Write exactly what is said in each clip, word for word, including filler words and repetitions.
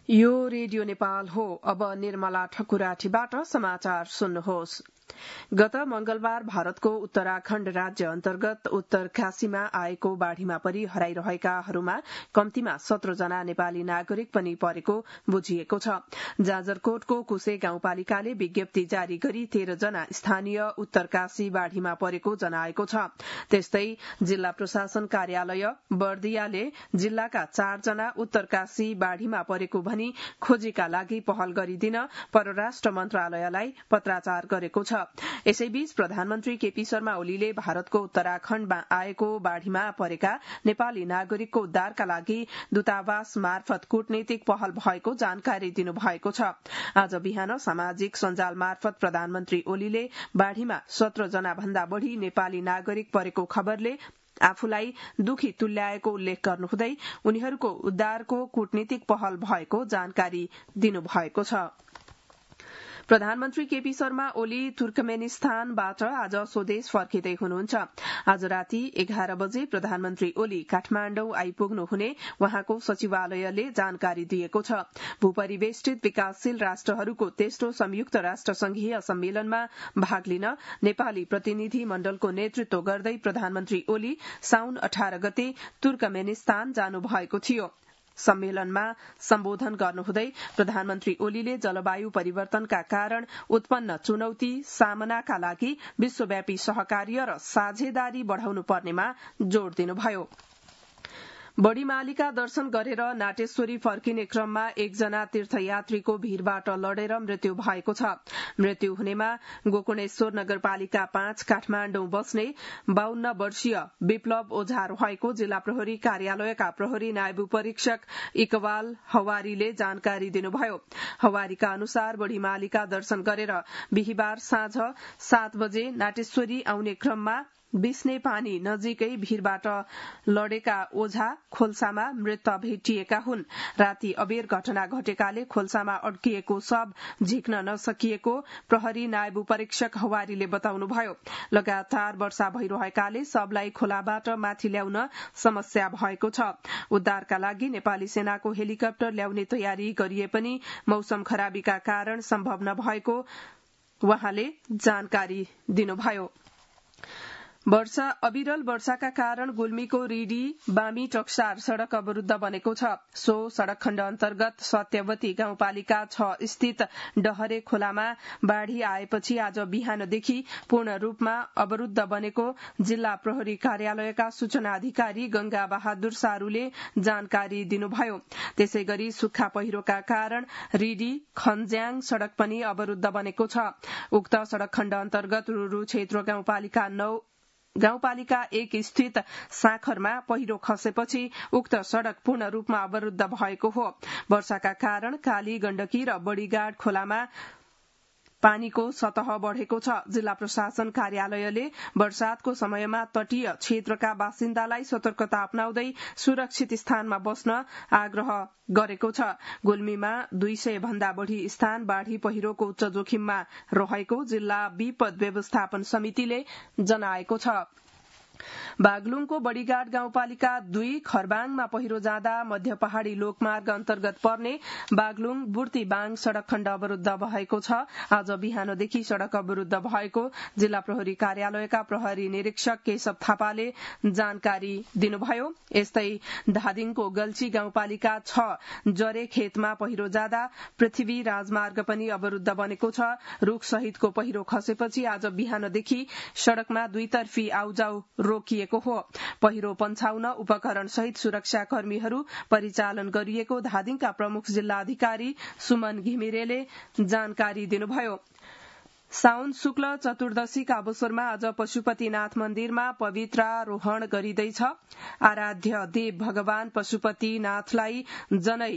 यो रेडियो नेपाल हो। अब निर्मला ठकुराठीबाट समाचार सुन्नुहोस्। गत मंगलबार भारतको उत्तराखण्ड राज्य अन्तर्गत उत्तरकाशीमा आएको बाढ़ीमा परि हराइरहेकाहरूमा कम्तीमा सत्र जना नेपाली नागरिक पनि परेको बुझिएको छ। जाजरकोटको कुसे गाउँपालिकाले विज्ञप्ति जारी गरी तेह्र जना स्थानीय उत्तरकाशी बाढ़ीमा परेको जनाएको छ। त्यस्तै जिल्ला प्रशासन कार्यालय बर्दियाले जिल्लाका चार जना उत्तरकाशी बाढ़ीमा परेको भनी खोजीका लागि पहल गरिदिन परराष्ट्र मन्त्रालयलाई पत्राचार गरेको छ। यसैबीच प्रधानमन्त्री केपी शर्मा ओलीले भारतको उत्तराखण्डमा आएको बाढ़ीमा परेका नेपाली नागरिकको उद्धारका लागि दूतावास मार्फत कूटनीतिक पहल भएको जानकारी दिनुभएको छ। आज बिहान सामाजिक सञ्जाल मार्फत प्रधानमन्त्री ओलीले बाढ़ीमा सत्र जना भन्दा बढ़ी नेपाली नागरिक परेको खबरले आफूलाई दुखी तुल्याएको उल्लेख गर्नुहुँदै उनीहरूको उद्धारको कूटनीतिक पहल भएको जानकारी दिनुभएको छ। प्रधानमन्त्री केपी शर्मा ओली तुर्कमेनिस्तानबाट आज स्वदेश फर्किँदै हुनुहुन्छ। आज राति एघार बजे प्रधानमन्त्री ओली काठमाण्डौ आइपुग्नु हुने वहाँको सचिवालयले जानकारी दिएको छ। भूपरिवेष्टित विकासशील राष्ट्रहरूको तेस्रो संयुक्त राष्ट्र संघीय सम्मेलनमा भाग लिन नेपाली प्रतिनिधि मण्डलको नेतृत्व गर्दै प्रधानमन्त्री ओली साउन अठार गते तुर्कमेनिस्तान जानु भएको थियो। सम्मेलनमा सम्बोधन गर्नुहुँदै प्रधानमन्त्री ओलीले जलवायु परिवर्तनका कारण उत्पन्न चुनौती सामनाका लागि विश्वव्यापी सहकार्य र साझेदारी बढ़ाउनु पर्नेमा जोड़ दिनुभयो। बड़ी मालिका दर्शन गरेर नाटेश्वरी फर्किने क्रममा एकजना तीर्थयात्रीको भीड़बाट लडेर मृत्यु भएको छ। मृत्यु हुनेमा गोकर्णेश्वर नगरपालिका पाँच काठमाण्डौ बस्ने बाहन्न वर्षीय विप्लव ओझा रहेको जिल्ला प्रहरी कार्यालयका प्रहरी नायब परीक्षक इकबाल हवारीले जानकारी दिनुभयो। हवारीका अनुसार बड़ी मालिका दर्शन गरेर बिहिबार साँझ सात बजे नाटेश्वरी आउने क्रममा बिस्ने पानी नजिकै भीड़बाट लडेका ओझा खोल्सामा मृत भेटिएका हुन्। राति अबेर घटना घटेकाले खोल्सामा अड्किएको शव झिक्न नसकिएको प्रहरी नायब परीक्षक हवारीले बताउनुभयो। लगातार वर्षा भइरहेकाले शवलाई खोलाबाट माथि ल्याउन समस्या भएको छ। उद्धारका लागि नेपाली सेनाको हेलिकप्टर ल्याउने तयारी गरिए पनि मौसम खराबीका कारण सम्भव नभएको वहाँले जानकारी दिनुभयो। वर्षा अविरल वर्षाका कारण गुल्मीको रिडी बामी टक्सार सड़क अवरूद्ध बनेको छ। सो सड़क खण्ड अन्तर्गत सत्यवती गाउँपालिका छ स्थित डहरे खोलामा बाढ़ी आएपछि आज बिहानदेखि पूर्ण रूपमा अवरूद्ध बनेको जिल्ला प्रहरी कार्यालयका सूचना अधिकारी गंगा बहादुर सारूले जानकारी दिनुभयो। त्यसै गरी सुक्खा पहिरोका कारण रिडी खन्ज्याङ सड़क पनि अवरूद्ध बनेको छ। उक्त सड़क खण्ड अन्तर्गत रुरु क्षेत्र गाउँपालिका नौ गाउँपालिका एक स्थित साखरमा पहिरो खसेपछि उक्त सड़क पूर्ण रूपमा अवरूद्ध भएको हो। वर्षाका कारण काली गण्डकी र बड़ीगाड खोलामा पानीको सतह बढ़ेको छ। जिल्ला प्रशासन कार्यालयले वर्षातको समयमा तटीय क्षेत्रका बासिन्दालाई सतर्कता अपनाउँदै सुरक्षित स्थानमा बस्न आग्रह गरेको छ। गुल्मीमा दुई सय भन्दा बढ़ी स्थान बाढ़ी पहिरोको उच्च जोखिममा रहेको जिल्ला विपद व्यवस्थापन समितिले जनाएको छ। बागलुङको बड़ीगाड गाउँपालिका दुई खरबाङमा पहिरो जाँदा मध्य पहाड़ी लोकमार्ग अन्तर्गत पर्ने बागलुङ बुर्तिबाङ सड़क खण्ड अवरूद्ध भएको छ। आज बिहानदेखि सड़क अवरूद्ध भएको जिल्ला प्रहरी कार्यालयका प्रहरी निरीक्षक केशव थापाले जानकारी दिनुभयो। यस्तै धादिङको गल्ची गाउँपालिका छ जरे खेतमा पहिरो जाँदा पृथ्वी राजमार्ग पनि अवरूद्ध बनेको छ। रूख सहितको पहिरो खसेपछि आज बिहानदेखि सड़कमा दुईतर्फी आउजाउ रोकिएको हो। पहिरो पन्छाउन उपकरण सहित सुरक्षा कर्मीहरू परिचालन गरिएको धादिङका प्रमुख जिल्ला अधिकारी सुमन घिमिरेले जानकारी दिनुभयो। साउन शुक्ल चतुर्दशीका अवसरमा आज पशुपतिनाथ मन्दिरमा पवित्रारोहण गरिँदैछ। आराध्य देव भगवान पशुपतिनाथलाई जनै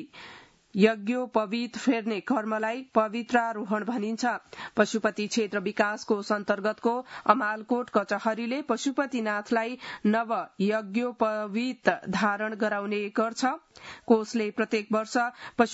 यज्ञोपवीत फेर्ने कर्मलाई पवित्रारोहण भनिन्छ। पशुपति क्षेत्र विकासको अन्तर्गतको अमालकोट कचहरीले पशुपतिनाथलाई नव यज्ञोपवीत धारण गराउने गर्छ। कोषले प्रत्येक वर्ष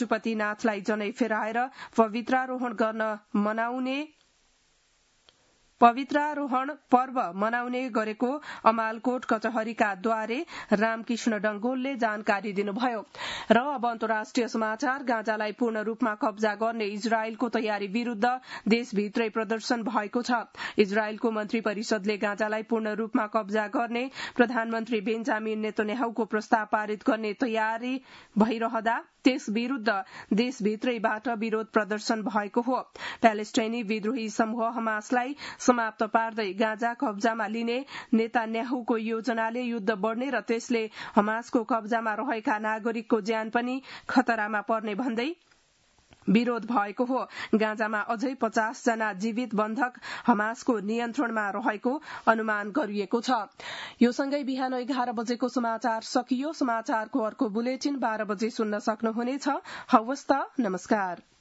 पशुपतिनाथलाई जनै फेराएर पवित्रारोहण गर्न मनाउने पवित्रारोहण पर्व मनाउने गरेको अमालकोट कचहरीका द्वारे रामकृष्ण डंगोलले जानकारी दिनुभयो। र अब अन्तर्राष्ट्रिय समाचार। गाँजालाई पूर्ण रूपमा कब्जा गर्ने इजरायलको तयारी विरूद्ध देशभित्रै प्रदर्शन भएको छ। इजरायलको मन्त्री परिषदले गाँजालाई पूर्ण रूपमा कब्जा गर्ने प्रधानमन्त्री बेन्जामिन नेतन्याहुको प्रस्ताव पारित गर्ने तयारी भइरहँदा त्यस विरूद्ध देशभित्रैबाट विरोध प्रदर्शन भएको हो। प्यालेस्टाइनी विद्रोही समूह हमासलाई समाप्त पार्दै गाँजा कब्जामा लिने नेतान्याहुको योजनाले युद्ध बढ़ने र त्यसले हमासको कब्जामा रहेका नागरिकको ज्यान पनि खतरामा पर्ने भन्दै विरोध भएको हो। गाँजामा अझै पचास जना जीवित बन्धक हमासको नियन्त्रणमा रहेको अनुमान गरिएको छ। यो सँगै बिहान एघार बजेको समाचार सकियो। समाचारको अर्को बुलेटिन बाह्र बजे सुन्न सक्नुहुनेछ। हवस् त, नमस्कार।